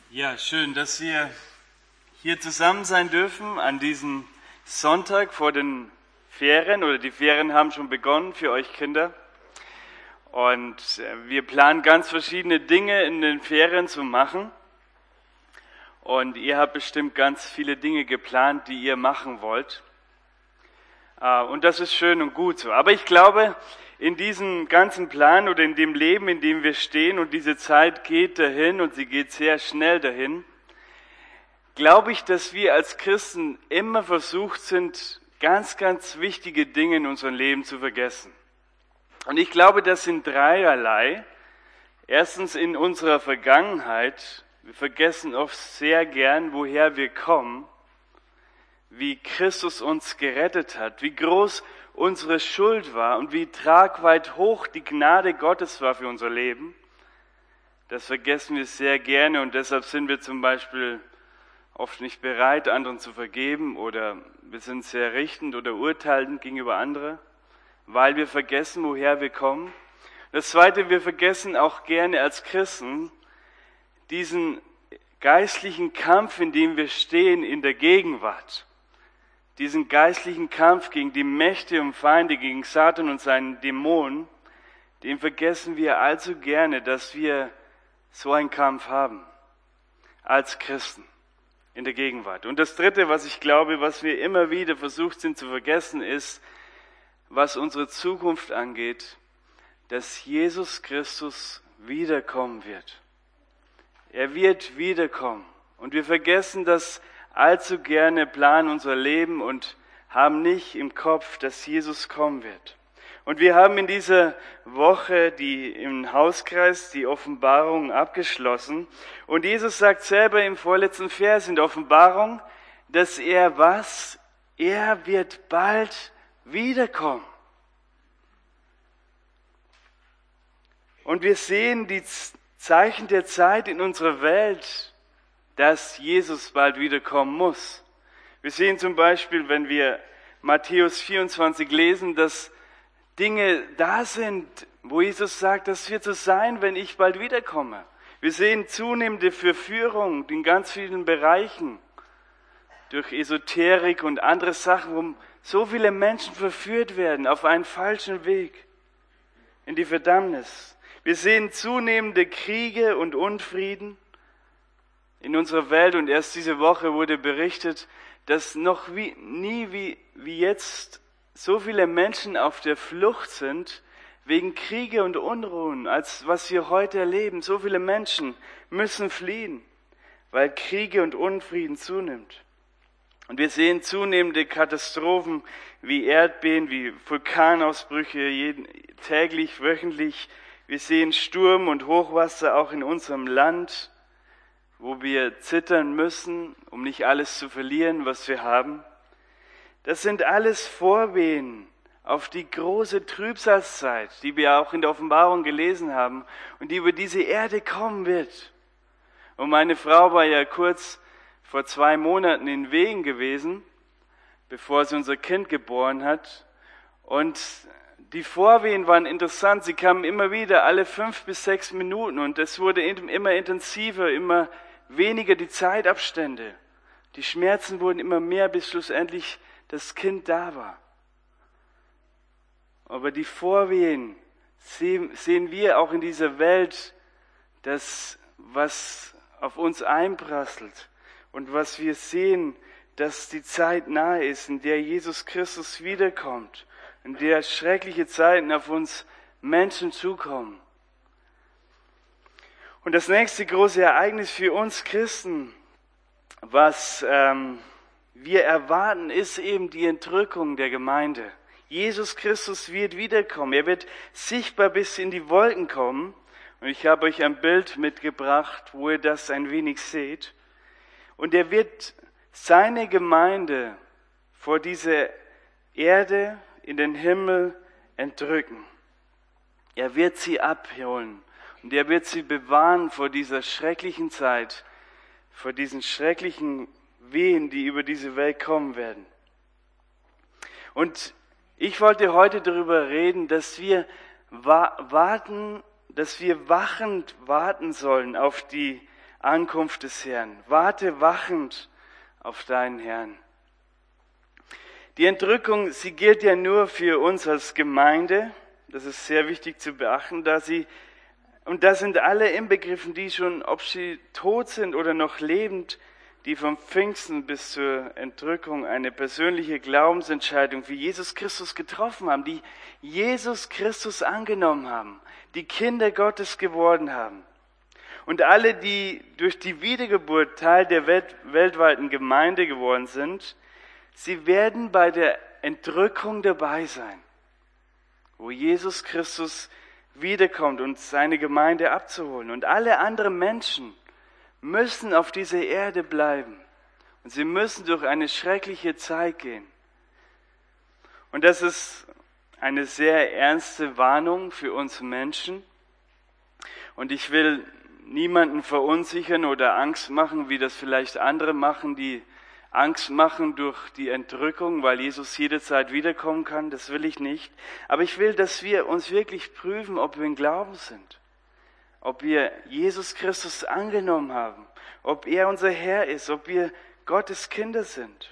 Ja, schön, dass wir hier zusammen sein dürfen an diesem Sonntag vor den Ferien, oder die Ferien haben schon begonnen für euch Kinder. Und wir planen ganz verschiedene Dinge in den Ferien zu machen. Und ihr habt bestimmt ganz viele Dinge geplant, die ihr machen wollt. Und das ist schön und gut so. Aber ich glaube, in diesem ganzen Plan oder in dem Leben, in dem wir stehen, und diese Zeit geht dahin und sie geht sehr schnell dahin, glaube ich, dass wir als Christen immer versucht sind, ganz, ganz wichtige Dinge in unserem Leben zu vergessen. Und ich glaube, das sind dreierlei. Erstens in unserer Vergangenheit. Wir vergessen oft sehr gern, woher wir kommen, wie Christus uns gerettet hat, wie groß unsere Schuld war und wie tragweit hoch die Gnade Gottes war für unser Leben. Das vergessen wir sehr gerne und deshalb sind wir zum Beispiel oft nicht bereit, anderen zu vergeben, oder wir sind sehr richtend oder urteilend gegenüber anderen, weil wir vergessen, woher wir kommen. Das Zweite, wir vergessen auch gerne als Christen diesen geistlichen Kampf, in dem wir stehen in der Gegenwart. Diesen geistlichen Kampf gegen die Mächte und Feinde, gegen Satan und seinen Dämonen, den vergessen wir allzu gerne, dass wir so einen Kampf haben als Christen in der Gegenwart. Und das Dritte, was ich glaube, was wir immer wieder versucht sind zu vergessen, ist, was unsere Zukunft angeht, dass Jesus Christus wiederkommen wird. Er wird wiederkommen. Und wir vergessen das allzu gerne, planen unser Leben und haben nicht im Kopf, dass Jesus kommen wird. Und wir haben in dieser Woche im Hauskreis die Offenbarung abgeschlossen. Und Jesus sagt selber im vorletzten Vers in der Offenbarung, dass er was? Er wird bald wiederkommen. Und wir sehen die Zeichen der Zeit in unserer Welt, dass Jesus bald wiederkommen muss. Wir sehen zum Beispiel, wenn wir Matthäus 24 lesen, dass Dinge da sind, wo Jesus sagt, das wird so sein, wenn ich bald wiederkomme. Wir sehen zunehmende Verführung in ganz vielen Bereichen, durch Esoterik und andere Sachen, wo so viele Menschen verführt werden auf einen falschen Weg in die Verdammnis. Wir sehen zunehmende Kriege und Unfrieden in unserer Welt, und erst diese Woche wurde berichtet, dass noch nie wie jetzt so viele Menschen auf der Flucht sind wegen Kriege und Unruhen, als was wir heute erleben. So viele Menschen müssen fliehen, weil Kriege und Unfrieden zunimmt. Und wir sehen zunehmende Katastrophen wie Erdbeben, wie Vulkanausbrüche täglich, wöchentlich. Wir sehen Sturm und Hochwasser auch in unserem Land, wo wir zittern müssen, um nicht alles zu verlieren, was wir haben. Das sind alles Vorwehen auf die große Trübsalzeit, die wir auch in der Offenbarung gelesen haben und die über diese Erde kommen wird. Und meine Frau war ja kurz vor 2 Monaten in Wien gewesen, bevor sie unser Kind geboren hat. Und die Vorwehen waren interessant. Sie kamen immer wieder, alle 5 bis 6 Minuten, und es wurde immer intensiver, immer weniger die Zeitabstände. Die Schmerzen wurden immer mehr, bis schlussendlich das Kind da war. Aber die Vorwehen sehen wir auch in dieser Welt, das, was auf uns einprasselt und was wir sehen, dass die Zeit nahe ist, in der Jesus Christus wiederkommt, in der schreckliche Zeiten auf uns Menschen zukommen. Und das nächste große Ereignis für uns Christen, was wir erwarten, ist eben die Entrückung der Gemeinde. Jesus Christus wird wiederkommen. Er wird sichtbar bis in die Wolken kommen. Und ich habe euch ein Bild mitgebracht, wo ihr das ein wenig seht. Und er wird seine Gemeinde vor diese Erde in den Himmel entrücken. Er wird sie abholen. Und er wird sie bewahren vor dieser schrecklichen Zeit, vor diesen schrecklichen Wehen, die über diese Welt kommen werden. Und ich wollte heute darüber reden, dass wir wachend warten sollen auf die Ankunft des Herrn. Warte wachend auf deinen Herrn. Die Entrückung, sie gilt ja nur für uns als Gemeinde. Das ist sehr wichtig zu beachten, und da sind alle inbegriffen, die schon, ob sie tot sind oder noch lebend, die vom Pfingsten bis zur Entrückung eine persönliche Glaubensentscheidung für Jesus Christus getroffen haben, die Jesus Christus angenommen haben, die Kinder Gottes geworden haben. Und alle, die durch die Wiedergeburt Teil der weltweiten Gemeinde geworden sind, sie werden bei der Entrückung dabei sein, wo Jesus Christus wiederkommt, und seine Gemeinde abzuholen. Und alle anderen Menschen müssen auf dieser Erde bleiben. Und sie müssen durch eine schreckliche Zeit gehen. Und das ist eine sehr ernste Warnung für uns Menschen. Und ich will niemanden verunsichern oder Angst machen, wie das vielleicht andere machen, die Angst machen durch die Entrückung, weil Jesus jederzeit wiederkommen kann. Das will ich nicht. Aber ich will, dass wir uns wirklich prüfen, ob wir im Glauben sind. Ob wir Jesus Christus angenommen haben. Ob er unser Herr ist. Ob wir Gottes Kinder sind.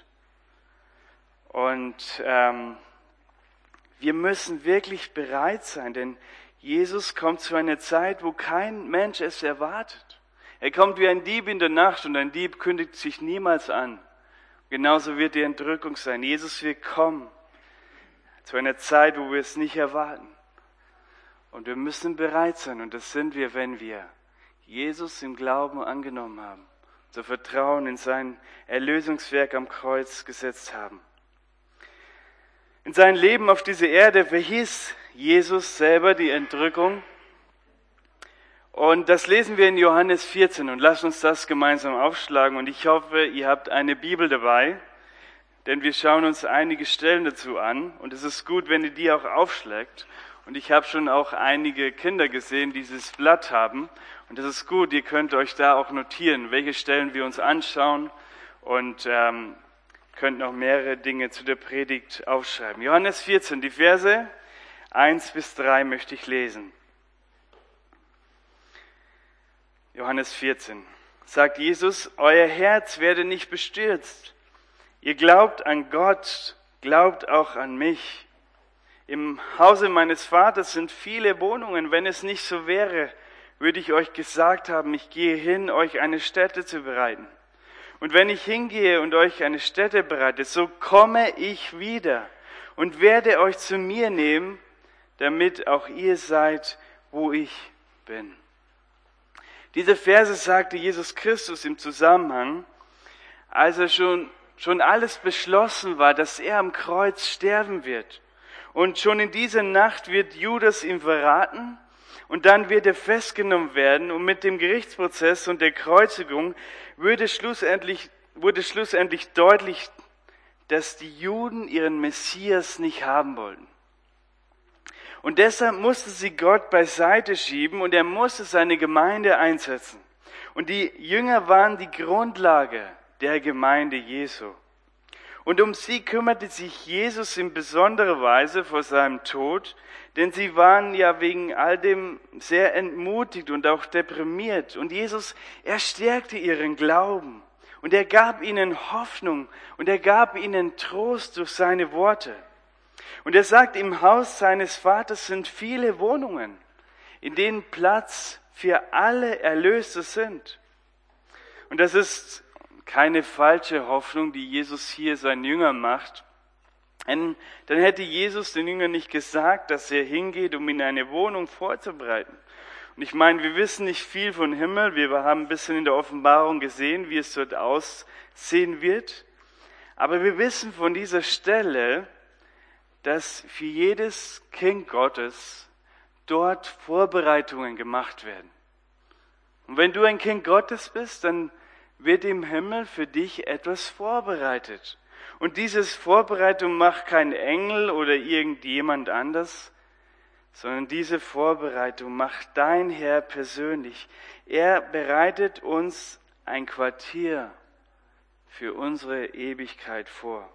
Und wir müssen wirklich bereit sein, denn Jesus kommt zu einer Zeit, wo kein Mensch es erwartet. Er kommt wie ein Dieb in der Nacht, und ein Dieb kündigt sich niemals an. Genauso wird die Entrückung sein. Jesus wird kommen zu einer Zeit, wo wir es nicht erwarten. Und wir müssen bereit sein, und das sind wir, wenn wir Jesus im Glauben angenommen haben, unser Vertrauen in sein Erlösungswerk am Kreuz gesetzt haben. In seinem Leben auf dieser Erde verhieß Jesus selber die Entrückung. Und das lesen wir in Johannes 14, und lasst uns das gemeinsam aufschlagen. Und ich hoffe, ihr habt eine Bibel dabei, denn wir schauen uns einige Stellen dazu an. Und es ist gut, wenn ihr die auch aufschlägt. Und ich habe schon auch einige Kinder gesehen, die dieses Blatt haben. Und das ist gut, ihr könnt euch da auch notieren, welche Stellen wir uns anschauen, und könnt noch mehrere Dinge zu der Predigt aufschreiben. Johannes 14, die Verse 1-3 möchte ich lesen. Johannes 14, sagt Jesus, euer Herz werde nicht bestürzt. Ihr glaubt an Gott, glaubt auch an mich. Im Hause meines Vaters sind viele Wohnungen. Wenn es nicht so wäre, würde ich euch gesagt haben, ich gehe hin, euch eine Stätte zu bereiten. Und wenn ich hingehe und euch eine Stätte bereite, so komme ich wieder und werde euch zu mir nehmen, damit auch ihr seid, wo ich bin. Diese Verse sagte Jesus Christus im Zusammenhang, als er schon alles beschlossen war, dass er am Kreuz sterben wird. Und schon in dieser Nacht wird Judas ihn verraten, und dann wird er festgenommen werden, und mit dem Gerichtsprozess und der Kreuzigung wurde schlussendlich deutlich, dass die Juden ihren Messias nicht haben wollten. Und deshalb musste sie Gott beiseite schieben, und er musste seine Gemeinde einsetzen. Und die Jünger waren die Grundlage der Gemeinde Jesu. Und um sie kümmerte sich Jesus in besonderer Weise vor seinem Tod, denn sie waren ja wegen all dem sehr entmutigt und auch deprimiert. Und Jesus, er stärkte ihren Glauben, und er gab ihnen Hoffnung, und er gab ihnen Trost durch seine Worte. Und er sagt, im Haus seines Vaters sind viele Wohnungen, in denen Platz für alle Erlöste sind. Und das ist keine falsche Hoffnung, die Jesus hier seinen Jüngern macht. Denn dann hätte Jesus den Jüngern nicht gesagt, dass er hingeht, um ihnen eine Wohnung vorzubereiten. Und ich meine, wir wissen nicht viel von Himmel. Wir haben ein bisschen in der Offenbarung gesehen, wie es dort aussehen wird. Aber wir wissen von dieser Stelle, dass für jedes Kind Gottes dort Vorbereitungen gemacht werden. Und wenn du ein Kind Gottes bist, dann wird im Himmel für dich etwas vorbereitet. Und dieses Vorbereitung macht kein Engel oder irgendjemand anders, sondern diese Vorbereitung macht dein Herr persönlich. Er bereitet uns ein Quartier für unsere Ewigkeit vor.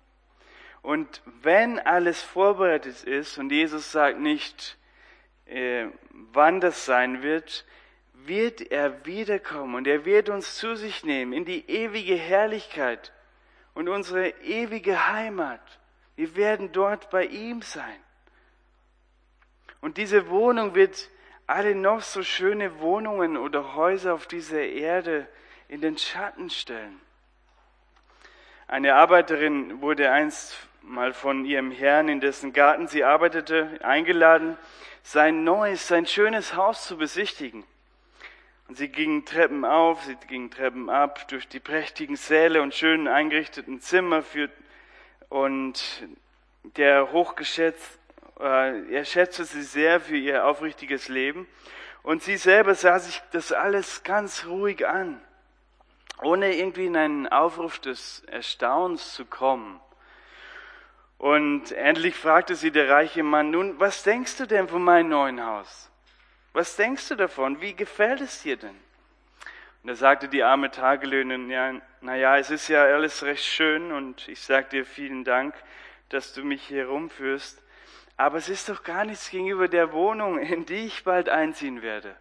Und wenn alles vorbereitet ist, und Jesus sagt nicht, wann das sein wird, wird er wiederkommen und er wird uns zu sich nehmen in die ewige Herrlichkeit und unsere ewige Heimat. Wir werden dort bei ihm sein. Und diese Wohnung wird alle noch so schöne Wohnungen oder Häuser auf dieser Erde in den Schatten stellen. Eine Arbeiterin wurde einst mal von ihrem Herrn, in dessen Garten sie arbeitete, eingeladen, sein schönes Haus zu besichtigen. Und sie gingen Treppen auf, sie gingen Treppen ab, durch die prächtigen Säle und schön eingerichteten Zimmer und er schätzte sie sehr für ihr aufrichtiges Leben. Und sie selber sah sich das alles ganz ruhig an, ohne irgendwie in einen Aufruf des Erstaunens zu kommen. Und endlich fragte sie der reiche Mann: Nun, was denkst du denn von meinem neuen Haus? Was denkst du davon? Wie gefällt es dir denn? Und da sagte die arme Tagelöhnerin: ja, es ist ja alles recht schön und ich sage dir vielen Dank, dass du mich hier rumführst. Aber es ist doch gar nichts gegenüber der Wohnung, in die ich bald einziehen werde.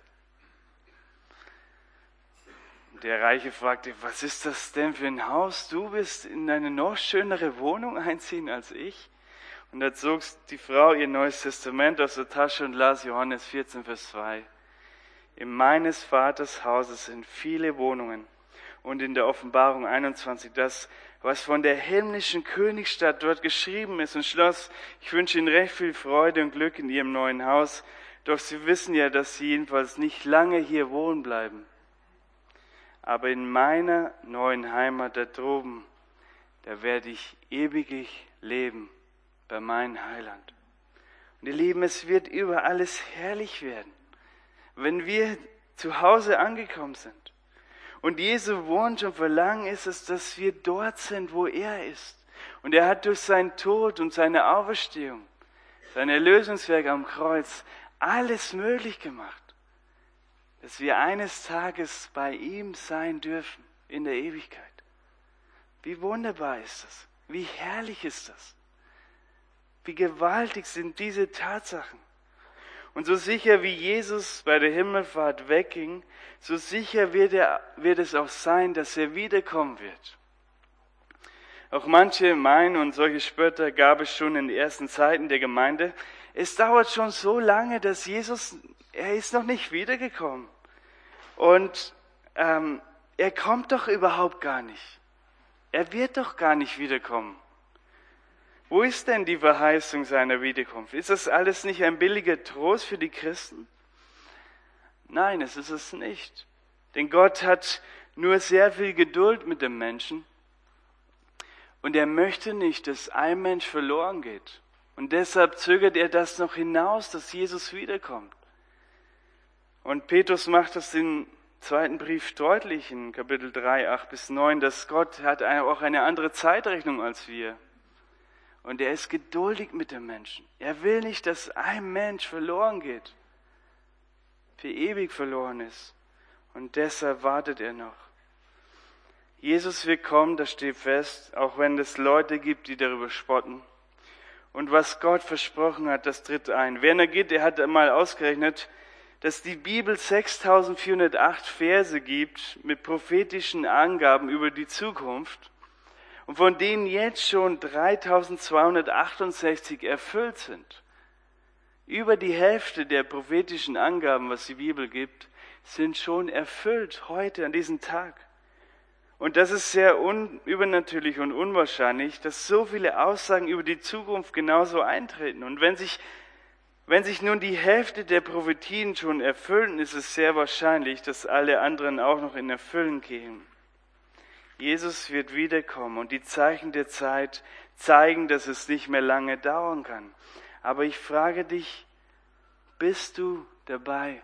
Der Reiche fragte: Was ist das denn für ein Haus? Du wirst in eine noch schönere Wohnung einziehen als ich? Und da zog die Frau ihr Neues Testament aus der Tasche und las Johannes 14, Vers 2. In meines Vaters Hauses sind viele Wohnungen. Und in der Offenbarung 21 das, was von der himmlischen Königsstadt dort geschrieben ist, und schloss: Ich wünsche Ihnen recht viel Freude und Glück in Ihrem neuen Haus, doch Sie wissen ja, dass Sie jedenfalls nicht lange hier wohnen bleiben. Aber in meiner neuen Heimat da droben, da werde ich ewiglich leben bei meinem Heiland. Und ihr Lieben, es wird über alles herrlich werden, wenn wir zu Hause angekommen sind. Und Jesu Wunsch und Verlangen ist es, dass wir dort sind, wo er ist. Und er hat durch seinen Tod und seine Auferstehung, sein Erlösungswerk am Kreuz, alles möglich gemacht, dass wir eines Tages bei ihm sein dürfen in der Ewigkeit. Wie wunderbar ist das? Wie herrlich ist das? Wie gewaltig sind diese Tatsachen? Und so sicher wie Jesus bei der Himmelfahrt wegging, so sicher wird es auch sein, dass er wiederkommen wird. Auch manche meinen, und solche Spötter gab es schon in den ersten Zeiten der Gemeinde, es dauert schon so lange, dass er ist noch nicht wiedergekommen. Und er kommt doch überhaupt gar nicht. Er wird doch gar nicht wiederkommen. Wo ist denn die Verheißung seiner Wiederkunft? Ist das alles nicht ein billiger Trost für die Christen? Nein, es ist es nicht. Denn Gott hat nur sehr viel Geduld mit dem Menschen. Und er möchte nicht, dass ein Mensch verloren geht. Und deshalb zögert er das noch hinaus, dass Jesus wiederkommt. Und Petrus macht das im zweiten Brief deutlich, in Kapitel 3, 8-9, dass Gott hat auch eine andere Zeitrechnung als wir. Und er ist geduldig mit dem Menschen. Er will nicht, dass ein Mensch verloren geht, für ewig verloren ist. Und deshalb wartet er noch. Jesus wird kommen, das steht fest, auch wenn es Leute gibt, die darüber spotten. Und was Gott versprochen hat, das tritt ein. Werner Gitt, er hat einmal ausgerechnet, dass die Bibel 6408 Verse gibt mit prophetischen Angaben über die Zukunft. Und von denen jetzt schon 3268 erfüllt sind. Über die Hälfte der prophetischen Angaben, was die Bibel gibt, sind schon erfüllt heute an diesem Tag. Und das ist sehr übernatürlich und unwahrscheinlich, dass so viele Aussagen über die Zukunft genauso eintreten. Und wenn sich nun die Hälfte der Prophetien schon erfüllen, ist es sehr wahrscheinlich, dass alle anderen auch noch in Erfüllen gehen. Jesus wird wiederkommen und die Zeichen der Zeit zeigen, dass es nicht mehr lange dauern kann. Aber ich frage dich, bist du dabei?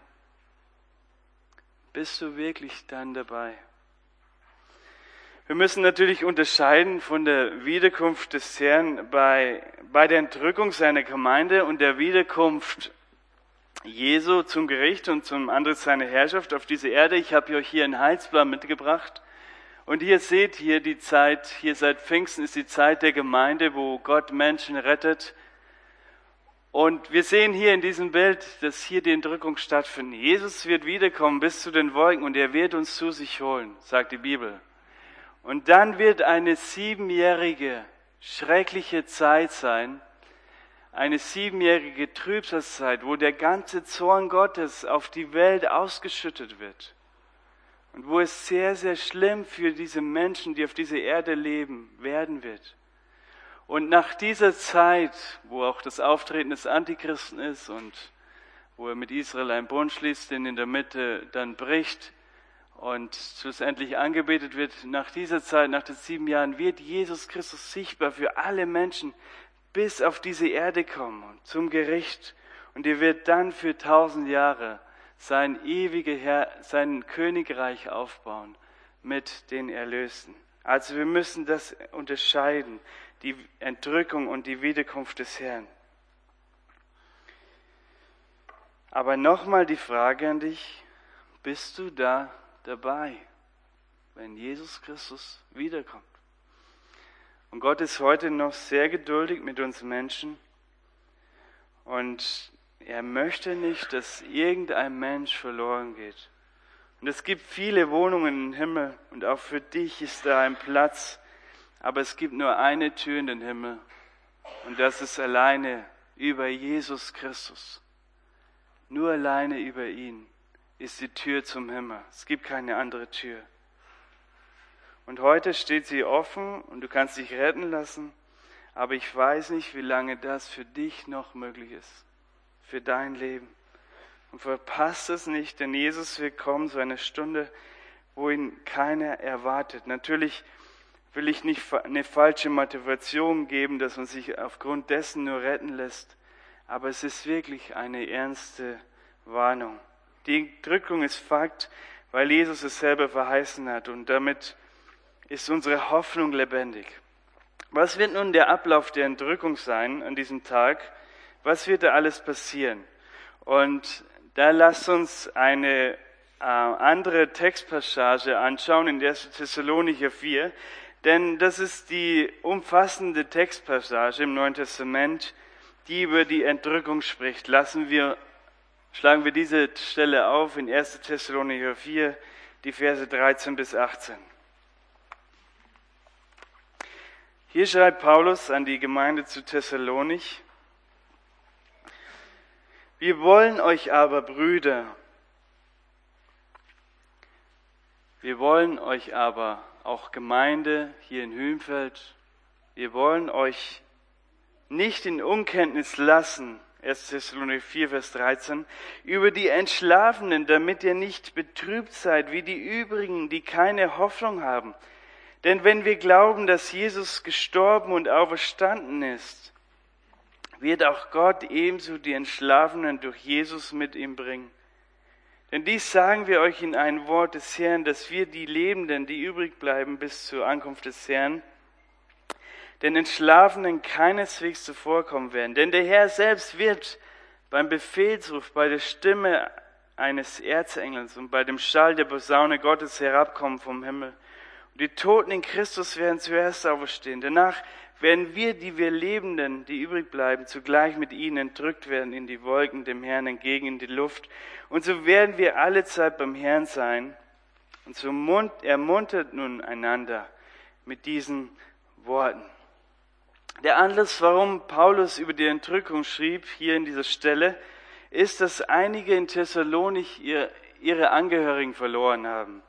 Bist du wirklich dann dabei? Wir müssen natürlich unterscheiden von der Wiederkunft des Herrn bei der Entrückung seiner Gemeinde und der Wiederkunft Jesu zum Gericht und zum Antritt seiner Herrschaft auf diese Erde. Ich habe euch hier einen Heilsplan mitgebracht. Und ihr seht hier die Zeit, hier seit Pfingsten ist die Zeit der Gemeinde, wo Gott Menschen rettet. Und wir sehen hier in diesem Bild, dass hier die Entrückung stattfindet. Jesus wird wiederkommen bis zu den Wolken und er wird uns zu sich holen, sagt die Bibel. Und dann wird eine 7-jährige, schreckliche Zeit sein, eine 7-jährige Trübsalzeit, wo der ganze Zorn Gottes auf die Welt ausgeschüttet wird. Und wo es sehr, sehr schlimm für diese Menschen, die auf dieser Erde leben, werden wird. Und nach dieser Zeit, wo auch das Auftreten des Antichristen ist und wo er mit Israel einen Bund schließt, den in der Mitte dann bricht und schlussendlich angebetet wird, nach dieser Zeit, nach den 7 Jahren, wird Jesus Christus sichtbar für alle Menschen bis auf diese Erde kommen zum Gericht. Und er wird dann für 1000 Jahre sein Königreich aufbauen mit den Erlösten. Also wir müssen das unterscheiden, die Entrückung und die Wiederkunft des Herrn. Aber nochmal die Frage an dich, bist du da dabei, wenn Jesus Christus wiederkommt? Und Gott ist heute noch sehr geduldig mit uns Menschen und er möchte nicht, dass irgendein Mensch verloren geht. Und es gibt viele Wohnungen im Himmel und auch für dich ist da ein Platz. Aber es gibt nur eine Tür in den Himmel und das ist alleine über Jesus Christus. Nur alleine über ihn ist die Tür zum Himmel. Es gibt keine andere Tür. Und heute steht sie offen und du kannst dich retten lassen, aber ich weiß nicht, wie lange das für dich noch möglich ist, für dein Leben. Und verpasst es nicht, denn Jesus wird kommen zu einer Stunde, wo ihn keiner erwartet. Natürlich will ich nicht eine falsche Motivation geben, dass man sich aufgrund dessen nur retten lässt. Aber es ist wirklich eine ernste Warnung. Die Entrückung ist Fakt, weil Jesus es selber verheißen hat. Und damit ist unsere Hoffnung lebendig. Was wird nun der Ablauf der Entrückung sein an diesem Tag? Was wird da alles passieren? Und da lasst uns eine andere Textpassage anschauen in 1. Thessalonicher 4. Denn das ist die umfassende Textpassage im Neuen Testament, die über die Entrückung spricht. Schlagen wir diese Stelle auf in 1. Thessalonicher 4, die Verse 13 bis 18. Hier schreibt Paulus an die Gemeinde zu Thessalonich: Wir wollen euch aber, Brüder, auch Gemeinde hier in Hühnfeld, wir wollen euch nicht in Unkenntnis lassen, 1. Thessalonicher 4, Vers 13, über die Entschlafenen, damit ihr nicht betrübt seid wie die übrigen, die keine Hoffnung haben. Denn wenn wir glauben, dass Jesus gestorben und auferstanden ist, wird auch Gott ebenso die Entschlafenen durch Jesus mit ihm bringen. Denn dies sagen wir euch in ein Wort des Herrn, dass wir die Lebenden, die übrig bleiben bis zur Ankunft des Herrn, den Entschlafenen keineswegs zuvorkommen werden. Denn der Herr selbst wird beim Befehlsruf, bei der Stimme eines Erzengels und bei dem Schall der Posaune Gottes herabkommen vom Himmel. Und die Toten in Christus werden zuerst auferstehen. Danach werden wir Lebenden, die übrig bleiben, zugleich mit ihnen entrückt werden in die Wolken, dem Herrn entgegen in die Luft. Und so werden wir alle Zeit beim Herrn sein. Und so ermuntert nun einander mit diesen Worten. Der Anlass, warum Paulus über die Entrückung schrieb, hier in dieser Stelle, ist, dass einige in Thessalonich ihre Angehörigen verloren haben.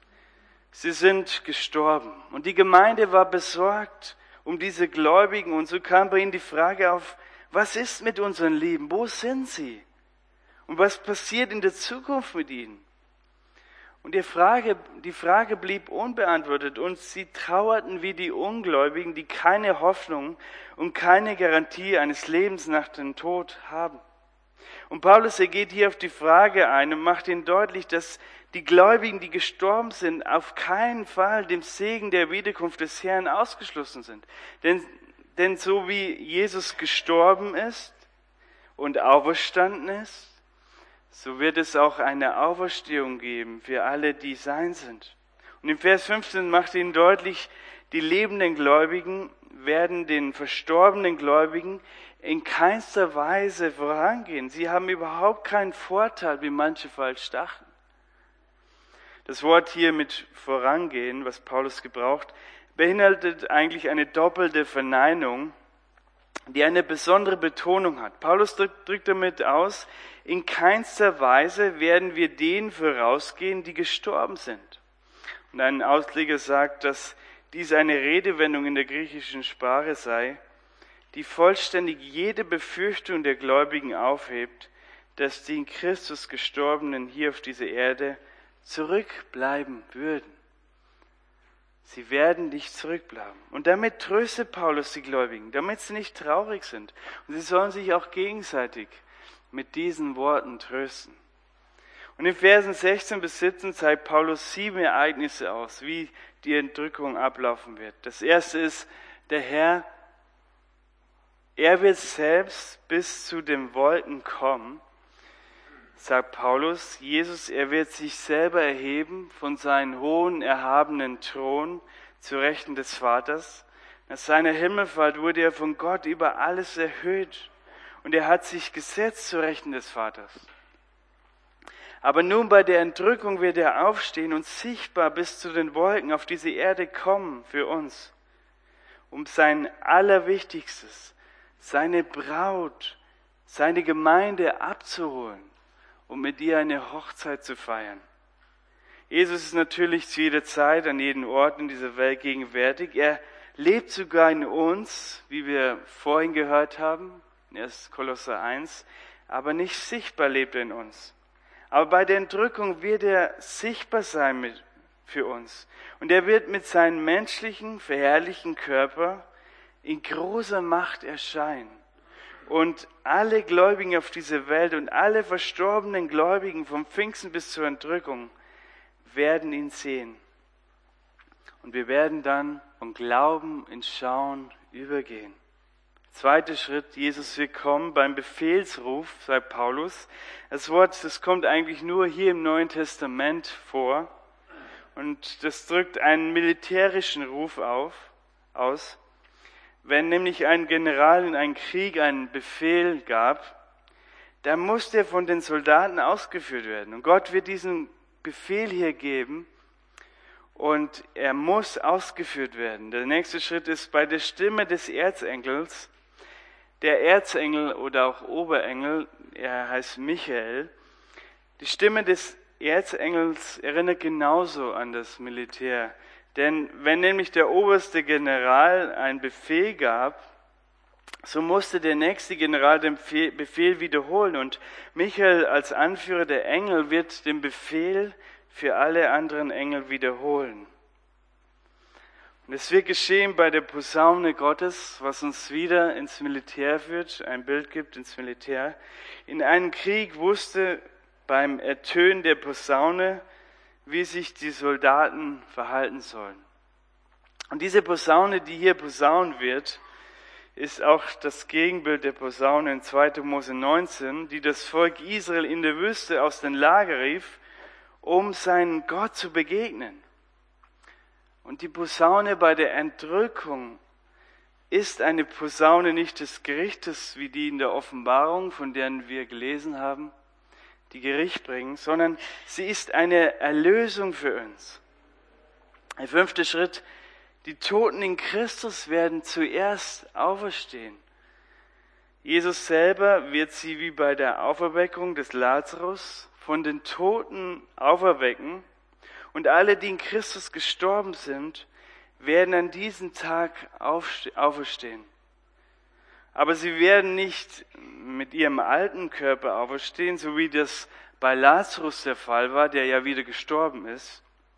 Sie sind gestorben. Und die Gemeinde war besorgt um diese Gläubigen. Und so kam bei ihnen die Frage auf, was ist mit unseren Lieben? Wo sind sie? Und was passiert in der Zukunft mit ihnen? Und die Frage blieb unbeantwortet und sie trauerten wie die Ungläubigen, die keine Hoffnung und keine Garantie eines Lebens nach dem Tod haben. Und Paulus, er geht hier auf die Frage ein und macht ihnen deutlich, dass die Gläubigen, die gestorben sind, auf keinen Fall dem Segen der Wiederkunft des Herrn ausgeschlossen sind. Denn so wie Jesus gestorben ist und auferstanden ist, so wird es auch eine Auferstehung geben für alle, die sein sind. Und im Vers 15 macht ihnen deutlich, die lebenden Gläubigen werden den verstorbenen Gläubigen in keinster Weise vorangehen. Sie haben überhaupt keinen Vorteil, wie manche falsch dachten. Das Wort hier mit vorangehen, was Paulus gebraucht, beinhaltet eigentlich eine doppelte Verneinung, die eine besondere Betonung hat. Paulus drückt damit aus, in keinster Weise werden wir denen vorausgehen, die gestorben sind. Und ein Ausleger sagt, dass dies eine Redewendung in der griechischen Sprache sei, die vollständig jede Befürchtung der Gläubigen aufhebt, dass die in Christus Gestorbenen hier auf dieser Erde zurückbleiben würden. Sie werden nicht zurückbleiben. Und damit tröstet Paulus die Gläubigen, damit sie nicht traurig sind. Und sie sollen sich auch gegenseitig mit diesen Worten trösten. Und in Versen 16 bis 17 zeigt Paulus 7 Ereignisse aus, wie die Entrückung ablaufen wird. Das erste ist, der Herr, er wird selbst bis zu den Wolken kommen, sagt Paulus. Jesus, er wird sich selber erheben von seinem hohen, erhabenen Thron zu Rechten des Vaters. Nach seiner Himmelfahrt wurde er von Gott über alles erhöht und er hat sich gesetzt zu Rechten des Vaters. Aber nun bei der Entrückung wird er aufstehen und sichtbar bis zu den Wolken auf diese Erde kommen für uns, um sein Allerwichtigstes, seine Braut, seine Gemeinde abzuholen, um mit ihr eine Hochzeit zu feiern. Jesus ist natürlich zu jeder Zeit, an jedem Ort in dieser Welt gegenwärtig. Er lebt sogar in uns, wie wir vorhin gehört haben, in 1. Kolosser 1, aber nicht sichtbar lebt er in uns. Aber bei der Entrückung wird er sichtbar sein für uns. Und er wird mit seinem menschlichen, verherrlichten Körper in großer Macht erscheinen. Und alle Gläubigen auf dieser Welt und alle verstorbenen Gläubigen vom Pfingsten bis zur Entrückung werden ihn sehen. Und wir werden dann vom Glauben ins Schauen übergehen. Zweiter Schritt, Jesus wird kommen beim Befehlsruf, sagt Paulus. Das Wort, das kommt eigentlich nur hier im Neuen Testament vor. Und das drückt einen militärischen Ruf aus. Wenn nämlich ein General in einem Krieg einen Befehl gab, dann muss der von den Soldaten ausgeführt werden. Und Gott wird diesen Befehl hier geben und er muss ausgeführt werden. Der nächste Schritt ist bei der Stimme des Erzengels. Der Erzengel oder auch Oberengel, er heißt Michael, die Stimme des Erzengels erinnert genauso an das Militär. Denn wenn nämlich der oberste General einen Befehl gab, so musste der nächste General den Befehl wiederholen. Und Michael als Anführer der Engel wird den Befehl für alle anderen Engel wiederholen. Und es wird geschehen bei der Posaune Gottes, was uns wieder ins Militär führt, ein Bild gibt ins Militär. In einem Krieg wusste beim Ertönen der Posaune, wie sich die Soldaten verhalten sollen. Und diese Posaune, die hier posaunt wird, ist auch das Gegenbild der Posaune in 2. Mose 19, die das Volk Israel in der Wüste aus dem Lager rief, um seinen Gott zu begegnen. Und die Posaune bei der Entrückung ist eine Posaune nicht des Gerichtes, wie die in der Offenbarung, von deren wir gelesen haben, die Gericht bringen, sondern sie ist eine Erlösung für uns. Der 5. Schritt, die Toten in Christus werden zuerst auferstehen. Jesus selber wird sie wie bei der Auferweckung des Lazarus von den Toten auferwecken. Und alle, die in Christus gestorben sind, werden an diesem Tag auferstehen. Aber sie werden nicht mit ihrem alten Körper auferstehen, so wie das bei Lazarus der Fall war, der ja wieder gestorben ist.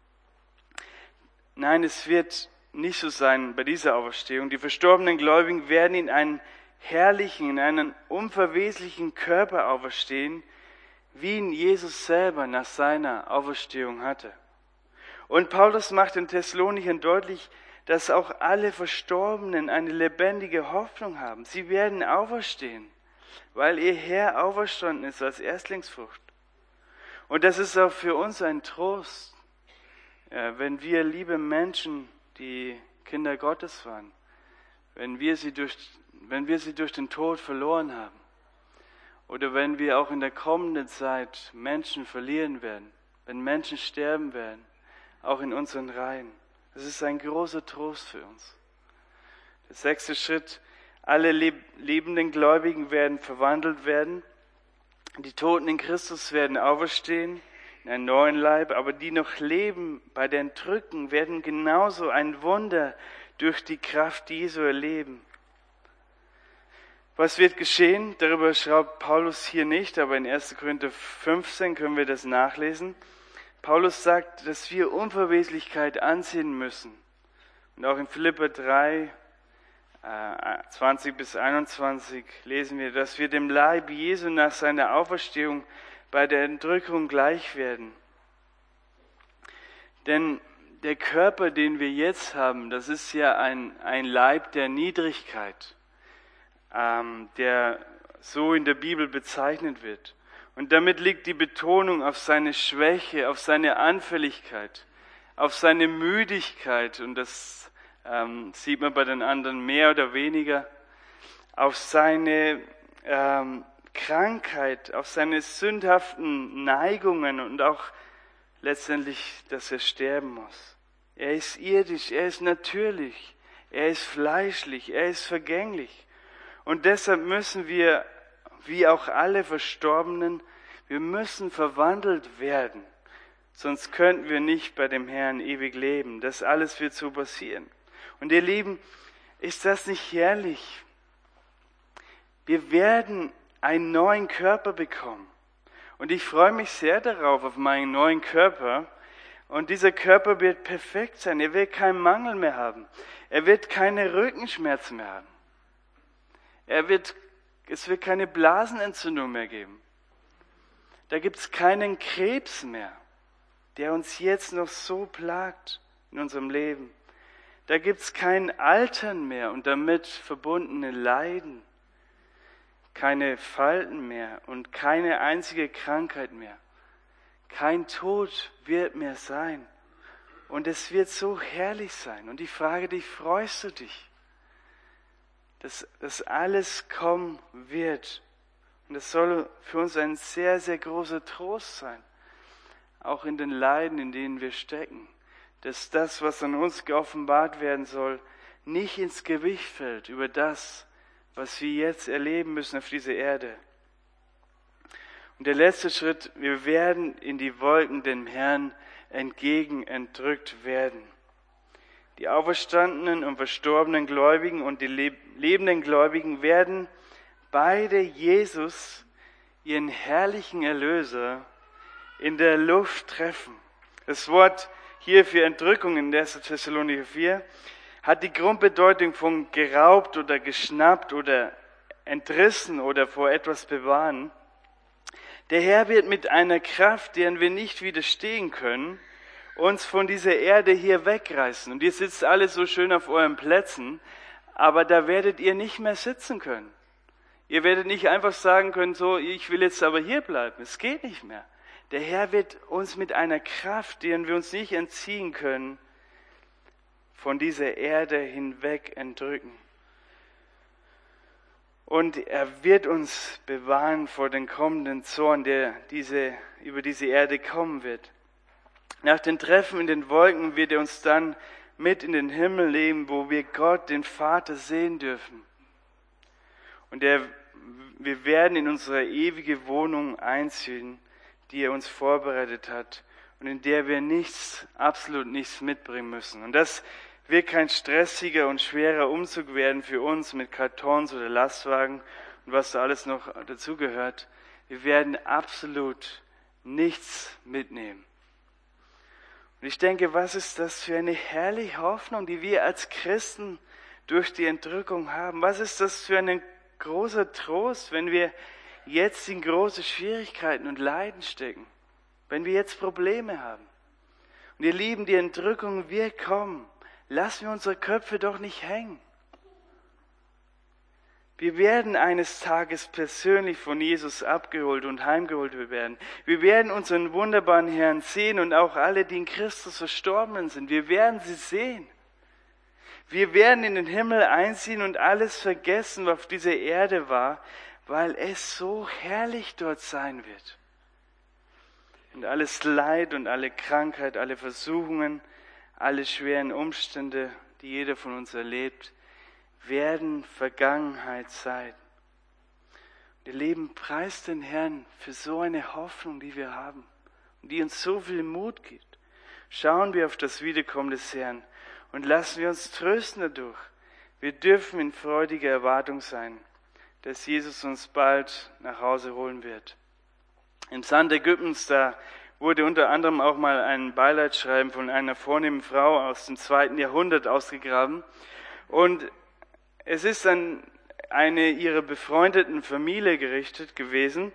Nein, es wird nicht so sein bei dieser Auferstehung. Die verstorbenen Gläubigen werden in einen herrlichen, in einen unverweslichen Körper auferstehen, wie ihn Jesus selber nach seiner Auferstehung hatte. Und Paulus macht den Thessalonichern deutlich, dass auch alle Verstorbenen eine lebendige Hoffnung haben. Sie werden auferstehen, weil ihr Herr auferstanden ist als Erstlingsfrucht. Und das ist auch für uns ein Trost, wenn wir, liebe Menschen, die Kinder Gottes waren, wenn wir sie durch wenn wir sie durch den Tod verloren haben oder wenn wir auch in der kommenden Zeit Menschen verlieren werden, wenn Menschen sterben werden, auch in unseren Reihen. Das ist ein großer Trost für uns. Der 6. Schritt: Alle lebenden Gläubigen werden verwandelt werden. Die Toten in Christus werden auferstehen in einen neuen Leib, aber die noch leben bei der Entrückung werden genauso ein Wunder durch die Kraft Jesu erleben. Was wird geschehen? Darüber schreibt Paulus hier nicht, aber in 1. Korinther 15 können wir das nachlesen. Paulus sagt, dass wir Unverweslichkeit ansehen müssen. Und auch in Philipper 3, 20 bis 21 lesen wir, dass wir dem Leib Jesu nach seiner Auferstehung bei der Entrückung gleich werden. Denn der Körper, den wir jetzt haben, das ist ja ein Leib der Niedrigkeit, der so in der Bibel bezeichnet wird. Und damit liegt die Betonung auf seine Schwäche, auf seine Anfälligkeit, auf seine Müdigkeit, und das sieht man bei den anderen mehr oder weniger, auf seine Krankheit, auf seine sündhaften Neigungen und auch letztendlich, dass er sterben muss. Er ist irdisch, er ist natürlich, er ist fleischlich, er ist vergänglich. Und deshalb müssen wir, wie auch alle Verstorbenen, wir müssen verwandelt werden. Sonst könnten wir nicht bei dem Herrn ewig leben. Das alles wird so passieren. Und ihr Lieben, ist das nicht herrlich? Wir werden einen neuen Körper bekommen. Und ich freue mich sehr darauf, auf meinen neuen Körper. Und dieser Körper wird perfekt sein. Er wird keinen Mangel mehr haben. Er wird keine Rückenschmerzen mehr haben. Es wird keine Blasenentzündung mehr geben. Da gibt es keinen Krebs mehr, der uns jetzt noch so plagt in unserem Leben. Da gibt es kein Altern mehr und damit verbundene Leiden, keine Falten mehr und keine einzige Krankheit mehr. Kein Tod wird mehr sein. Und es wird so herrlich sein. Und ich frage dich, freust du dich, dass das alles kommen wird? Und das soll für uns ein sehr, sehr großer Trost sein. Auch in den Leiden, in denen wir stecken. Dass das, was an uns geoffenbart werden soll, nicht ins Gewicht fällt über das, was wir jetzt erleben müssen auf dieser Erde. Und der letzte Schritt: Wir werden in die Wolken dem Herrn entgegen entrückt werden. Die auferstandenen und verstorbenen Gläubigen und die lebenden Gläubigen werden beide Jesus, ihren herrlichen Erlöser, in der Luft treffen. Das Wort hier für Entrückung in 1. Thessalonicher 4 hat die Grundbedeutung von geraubt oder geschnappt oder entrissen oder vor etwas bewahren. Der Herr wird mit einer Kraft, deren wir nicht widerstehen können, uns von dieser Erde hier wegreißen. Und ihr sitzt alle so schön auf euren Plätzen, aber da werdet ihr nicht mehr sitzen können. Ihr werdet nicht einfach sagen können, so, ich will jetzt aber hier bleiben. Es geht nicht mehr. Der Herr wird uns mit einer Kraft, deren wir uns nicht entziehen können, von dieser Erde hinweg entrücken. Und er wird uns bewahren vor dem kommenden Zorn, der über diese Erde kommen wird. Nach dem Treffen in den Wolken wird er uns dann mit in den Himmel nehmen, wo wir Gott, den Vater, sehen dürfen. Und wir werden in unsere ewige Wohnung einziehen, die er uns vorbereitet hat und in der wir absolut nichts mitbringen müssen. Und das wird kein stressiger und schwerer Umzug werden für uns mit Kartons oder Lastwagen und was da alles noch dazugehört. Wir werden absolut nichts mitnehmen. Und ich denke, was ist das für eine herrliche Hoffnung, die wir als Christen durch die Entrückung haben? Was ist das für ein großer Trost, wenn wir jetzt in große Schwierigkeiten und Leiden stecken, wenn wir jetzt Probleme haben. Und ihr Lieben, die Entrückung wird kommen. Lassen wir unsere Köpfe doch nicht hängen. Wir werden eines Tages persönlich von Jesus abgeholt und heimgeholt werden. Wir werden unseren wunderbaren Herrn sehen und auch alle, die in Christus Verstorbenen sind. Wir werden sie sehen. Wir werden in den Himmel einziehen und alles vergessen, was auf dieser Erde war, weil es so herrlich dort sein wird. Und alles Leid und alle Krankheit, alle Versuchungen, alle schweren Umstände, die jeder von uns erlebt, werden Vergangenheit sein. Wir leben, preist den Herrn für so eine Hoffnung, die wir haben und die uns so viel Mut gibt. Schauen wir auf das Wiederkommen des Herrn und lassen wir uns trösten dadurch. Wir dürfen in freudiger Erwartung sein, dass Jesus uns bald nach Hause holen wird. Im Sand Ägyptens, da wurde unter anderem auch mal ein Beileidsschreiben von einer vornehmen Frau aus dem 2. Jahrhundert ausgegraben. Und es ist an eine ihrer befreundeten Familie gerichtet gewesen,